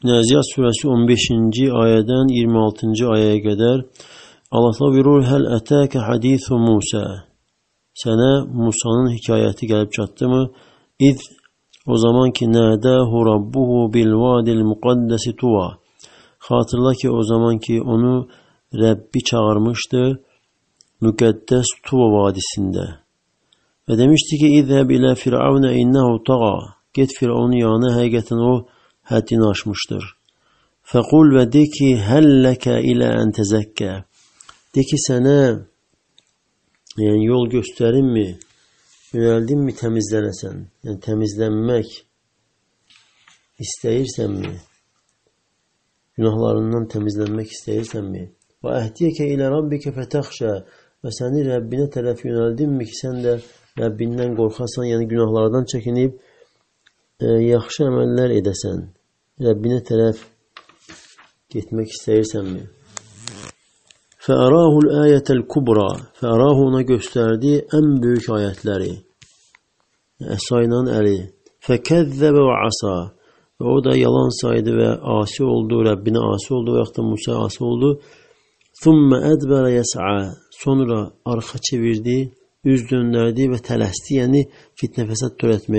Nəziyyat surəsi 15-ci ayədən 26-cı ayəyə qədər Allah buyurur: "Həl ətəkə hadisu Musa." Sənə Musa'nın hekayəti gəlib çatdımı? İz o zaman ki nədəhu rabbuhu bil vadil muqaddesi tuva. Xatırla ki o zaman ki onu Rəbbi çağırmışdı müqəddəs Tuva vadisində. Və demişdi ki İzhəb ilə firavunə innehu tağa. Get Firavunun yanına, həqiqətən o həddini aşmışdır. Fəqul və de ki həlləkə ilə ən təzəkkə. De ki sənə yəni yol göstərinmi, yönəldinmi təmizlənəsən? Yəni təmizlənmək istəyirsənmi? Günahlarından təmizlənmək istəyirsənmi? Və əhdiyəkə ilə rabbikə fətəxşə. Və səni Rəbbinə tərəf yönəldinmi ki sən də Rəbbindən qorxasan, yəni günahlardan çəkinib yaxşı əməllər edəsən? Rəbbinə tərəf getmək istəyirsənmi? Fəərahul əyətəl kubra. Fəərahu ona göstərdi ən böyük ayətləri. Əsa ilə əli. Fəkəzzəbə və asa. Və o da yalan saydı və asi oldu, Rəbbinə asi oldu və yaxud da Musa asi oldu. Thumma ədbərə yəs'a. Sonra arxa çevirdi, üz döndərdi və tələsdi, yəni fitnə fəsad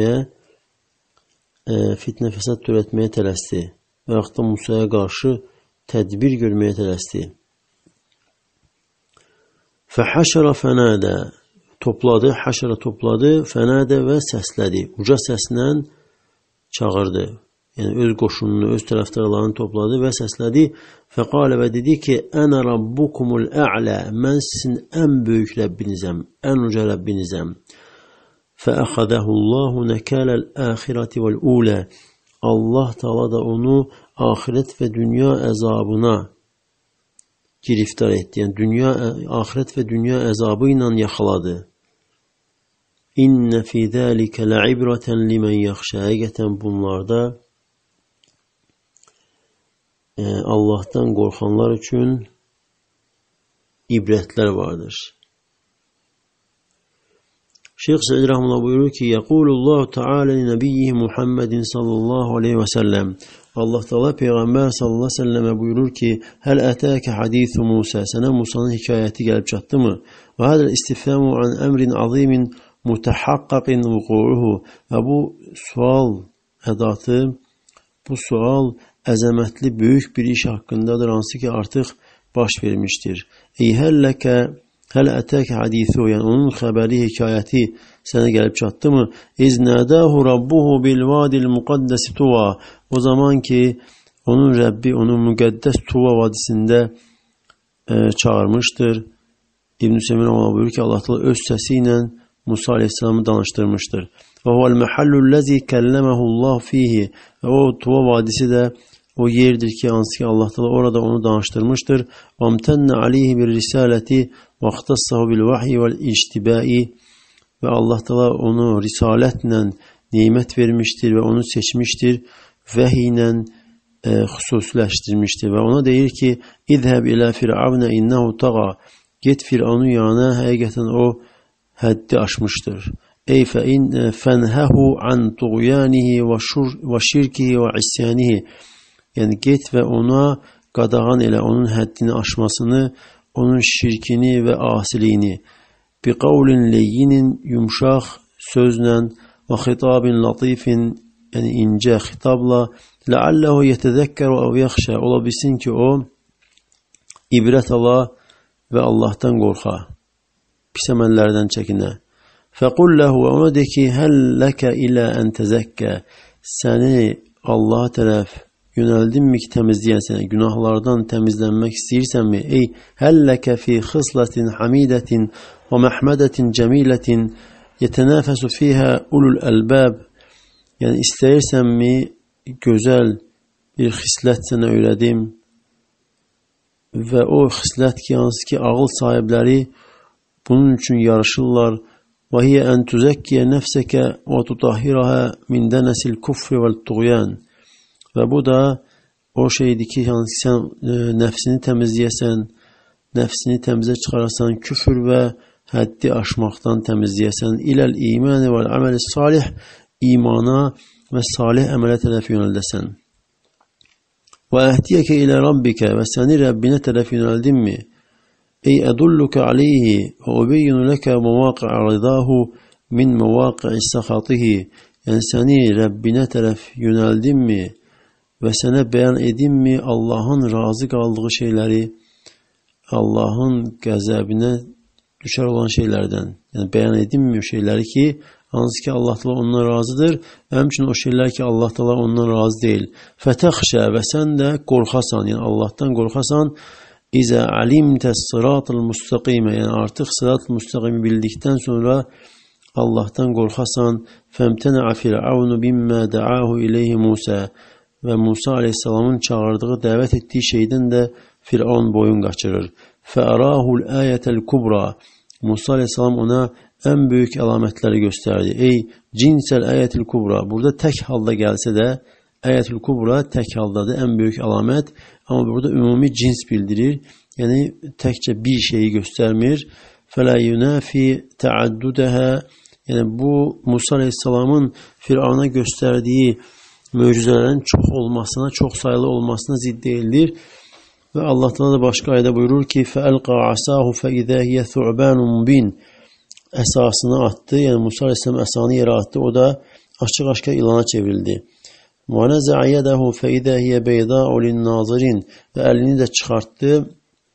törətməyə tələsdi. Və yaxud da Musaya qarşı tədbir görməyə tələsdi. Fəhəşərə fənədə. Topladı, həşərə topladı, fənədə və səslədi. Uca səslə çağırdı. Yəni öz qoşununu, öz tərəfdarlarını topladı və səslədi. Fəqalə və dedi ki, ənə rabbukumul ə'lə. Mən sizin ən böyük Rəbbinizəm, ən uca Rəbbinizəm. Fəəxədəhullahu nəkələl əxirəti vəl-ulə. Allah Teala da onu axirət və dünya əzabına giriftar etdi. Yəni axirət və dünya əzabı ilə yaxaladı. İnnə fī zəlikə lə'ibrətən limən yaxşə. Həqiqətən bunlarda Allah'tan qorxanlar üçün ibrətlər vardır. Şeyx Səid Rəhməllah buyurur ki, Yəqulullahu Teala li nəbiyyihi Muhammedin sallallahu aleyhi və səlləm. Allah Teala Peyğəmbər sallallahu aleyhi və səlləmə buyurur ki, Həl ətəkə hadisu Musa. Sənə Musa'nın hekayəti gəlib çatdı mı? Və hədəl istifhamu an əmrin azimin mutahaqqaqin vuku'uhu. Və bu sual ədatı, bu sual əzəmətli böyük bir iş haqqındadır, hansı ki artıq baş vermişdir. Ey həl ətəkə hadisu, yəni onun xəbəri, hekayəti sənə gəlib çatdı mı? İznədəhu rabbuhu bil vadil muqaddəsi tuva. O zaman ki onun Rəbbi onu müqəddəs Tuva vadisində çağırmışdır. İbn-i Semir buyurur ki Allah Teala öz səsi ilə Musa aleyhisselamı danışdırmışdır. Və huvel məhəllullezî kəlləməhullah fihi. Və o Tuva vadisi də o yerdir ki, hansı ki Allah Teala orada onu danıştırmışdır. Vamtenne aleyhi bir risaleti və axtassahu bil vahyi vel ictibai. Və Allah Teala onu risalətlə nimət vermişdir və onu seçmişdir. Vəhiy ilə xüsusiləşdirmişdir. Və ona deyir ki, İzhəb ilə firavunə innehu tağa. Get Firavunun yanına, həqiqətən o həddi aşmışdır. Ey fənhəhu an tuğyanihi və şirkihi və isyanihi. Yəni get və ona qadağan elə onun həddini aşmasını, onun şirkini və asiliyini. Bi qavlin leyyinin yumşaq sözlə və xitabin latifin, yəni incə xitabla ləalləhu yetəzəkkəru əv yaxşə. Ola bilsin ki o ibrət ala və Allah'tan qorxa, pis əməllərdən çəkinə. Fəqul ləhu, və ona de ki, həl ləkə ilə ən təzəkkə. Səni Allaha tərəf yönəldinmi ki təmizləyəsən, günahlardan təmizlənmək istəyirsənmi? Ey, həlləkə fi xıslatin hamidətin və məhmədətin cəmilətin yetənəfəsu fiyhə ulul əlbəb. Yəni, istəyirsənmi gözəl bir xislət sənə öyrədim və o xislət ki, hansı ki, ağıl sahibləri bunun üçün yarışırlar. Və hiyə ən tüzəkkiyə nəfsəkə və tutahhirəhə min dənəsil kufri vəl tuğyan. Və bu da o şeydir ki, yəni sən nəfsini təmizləyəsən, nəfsini təmizə çıxarasan, küfür və həddi aşmaqdan təmizləyəsən, iləl imani və əməli salih, imana və salih əmələ tərəf yönəldəsən. وَاَهْدِيَكَ اِلَى رَبِّكَ ve seni Rabbine taraf yöneldim mi? Ey edulluke aleyhi ve ubeyyinu leke mevâki'a rıdâhu min mevâki'i sahatihi. Yani seni Rabbine taraf yöneldim mi? Ve sana beyan edeyim mi Allah'ın razı kaldığı şeyleri, Allah'ın gazabine düşer olan şeylerden. Yani beyan edeyim mi o şeyleri ki hansı ki Allah Teala ondan razıdır. Hem için o şeyler ki Allah Teala ondan razı değil. Fetahşe ve sen de korkasan, yani Allah'tan korkasan, İza alimte sıratul mustakime, yani artık sıratul mustakimi bildikten sonra Allah'tan korkasan, femtena'a firavunu bimma da'ahu ileyhi Musa, ve Musa Aleyhisselam'ın çağırdığı, davet ettiği şeyden de Firavun boyun kaçırır. Fe'arahul ayetel kubra, Musa Aleyhisselam ona en büyük alametleri gösterdi. Ey cinsel ayetel kubra, burada tek halda gelse de ayetel kubra tek haldadır, en büyük alamet, ama burada umumi cins bildirir. Yani tekçe bir şeyi göstermir. فَلَا يُنَافِ تَعَدُّدَهَا, yani bu Musa Aleyhisselam'ın Firavun'a gösterdiği mucizelerin çok olmasına, çok sayılı olmasına zid değildir. Ve Allah Teala da başka ayette buyurur ki فَأَلْقَى عَسَاهُ فَإِذَا هِيَ ثُعْبَانٌ مُبِينٌ, esasını attı, yani Musa Aleyhisselam esanı yere attı, o da açık aşkar ilana çevrildi. وَنَزَعَ يَدَهُ فَإِذَا هِيَ بَيْضَاءُ لِلنَّاظِرِينَ, ve elini de çıkarttı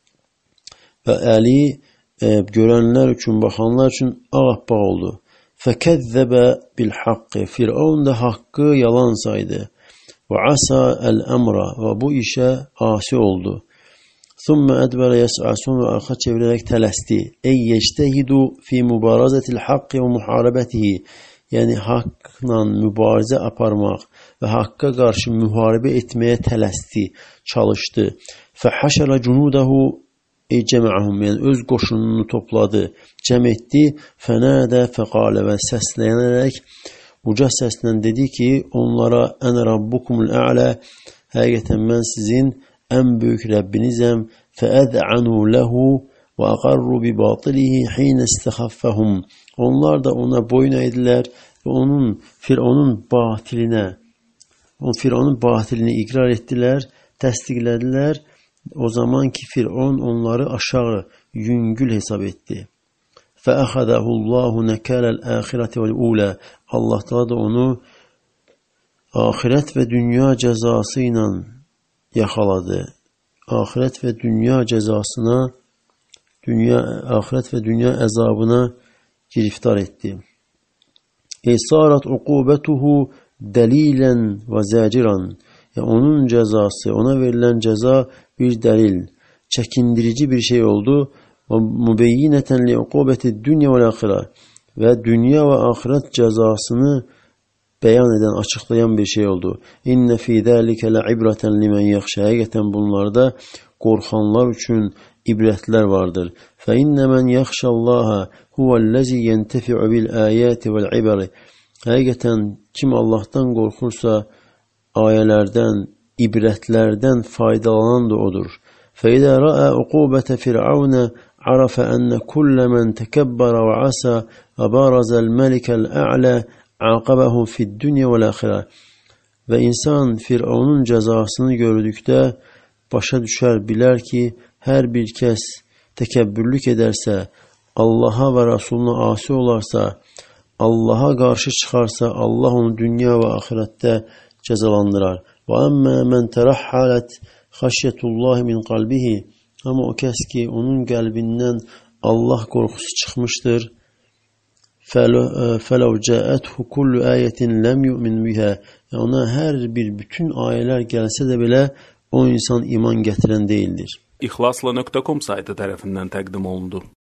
ve eli görenler için, bakanlar için ağappağ oldu. فَكَذَّبَ بِالْحَقِّ, Firavun da hakkı yalan saydı. وَعَسَى الْأَمْرَ, ve bu işe asi oldu. ثُمَّ أَدْبَرَ يَسْعَى, sonra arka çevirerek telesti. Ey yeştehidu fi mübarazetil hakkı ve muharebetihi, yani hakla mübarize yaparmak ve hakka karşı muharebe etmeye telesti, çalıştı. فَحَشَرَ جُنُودَهُ, cema'hum, yani öz koşununu topladı, cem etti. Fenade fekale, ve seslenerek uca sesle dedi ki onlara ene rabbukumul a'la, hakikaten ben sizin en büyük Rabbinizim. Feed'anu lehu ve aqarru bi batilihi hine istahaffahum, onlar da ona boyun eğdiler ve Firavun'un batilini ikrar ettiler, tasdiklediler. O zaman ki Firavun onları aşağı, yüngül hesap etti. فَأَخَذَهُ اللّٰهُ نَكَالَ الْآخِرَةِ وَالْاُولَى, Allah Teala da onu ahiret ve dünya cezasıyla yakaladı. Ahiret ve dünya cezasına, ahiret ve dünya azabına giriftar etti. اِسَارَتْ عُقُوبَتُهُ دَلِيلًا وَزَاجِرًا, yani onun cezası, ona verilen ceza bir delil, çekindirici bir şey oldu. Mubeyyineten li ukubeti dünya ve ahire, ve dünya ve ahiret cezasını beyan eden, açıklayan bir şey oldu. İnne fî zâlike le ibreten limen yahşâ, hakikaten bunlarda korkanlar için ibretler vardır. Fe inne men yahşallâhe huvellezî yentefi'u bil âyâti vel ibari, hakikaten kim Allah'tan korkursa ayelerden, ibretlerden faydalanan da odur. فَإِذَا رَأَى عُقُوبَةَ فِرْعَوْنَ عَرَفَ أَنَّ كُلَّ مَنْ تَكَبَّرَ وَعَسَى وَبَارَزَ الْمَلِكَ الْأَعْلَى عَاقَبَهُ فِي الدُّنْيَا وَالْآخِرَةِ, ve insan Firavun'un cezasını gördükte başa düşer, biler ki her bir kez tekebbürlük ederse, Allah'a ve Resulüne asi olarsa, Allah'a karşı çıkarsa, Allah onu dünya ve ahirette cezalandırır. Ve emme men terahhalet haşyetullahi min kalbihi, ama o kez ki onun kalbinden Allah korkusu çıkmıştır. فَلَوْ جَاءَتْهُ كُلُّ آيَةٍ لَمْ يُؤْمِنْ بِهَا, ona her bir bütün ayeler gelse de bile o insan iman getiren değildir. İhlasla.com saytı tarafından təqdim olundu.